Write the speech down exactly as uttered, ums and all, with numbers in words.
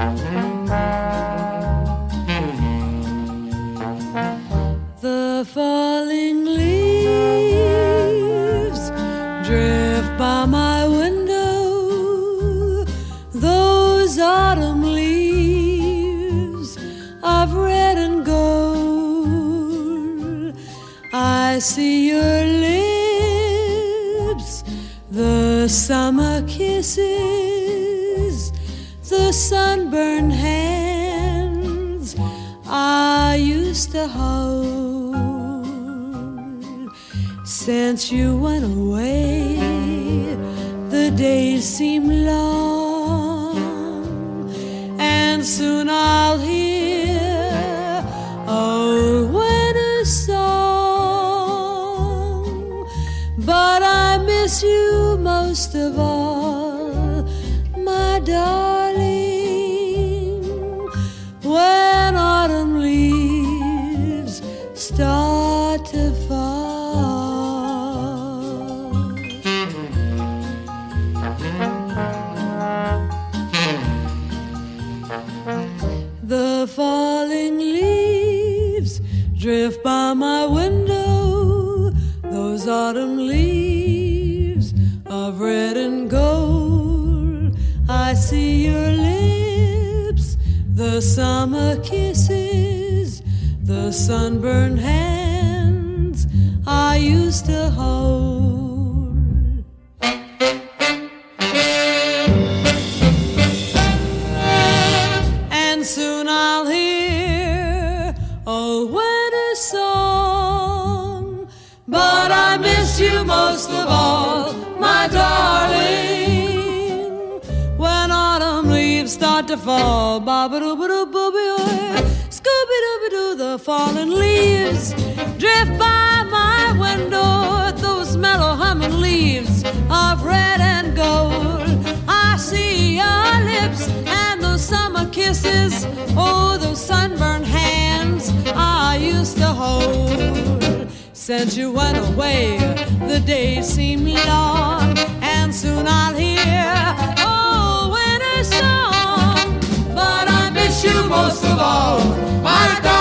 The falling leaves drift by my window, those autumn leaves of red and gold. I see your lips, the summer kisses, the sunburned hands I used to hold. Since you went away, the days seem long, and soon I'll hear a winter song. But I miss you most of all, my darling, when autumn leaves start to fall. The falling leaves drift by my window, those autumn leaves of red and gold. I see your lips, the summer kisses, the sunburned hands I used to hold. And soon I'll hear a winter song, but I miss you most of all, my darling, when autumn leaves start to fall. Ba-ba-doo-ba-doo-boo-bee-oy, Scooby-Dooby-Doo, the fallen leaves drift by my window, those mellow humming leaves of red and gold. I see your lips and those summer kisses, oh, those sunburned hands I used to hold. Since you went away, the days seem long, and soon I'll hear oh, winter song. But I miss you most of all, my darling.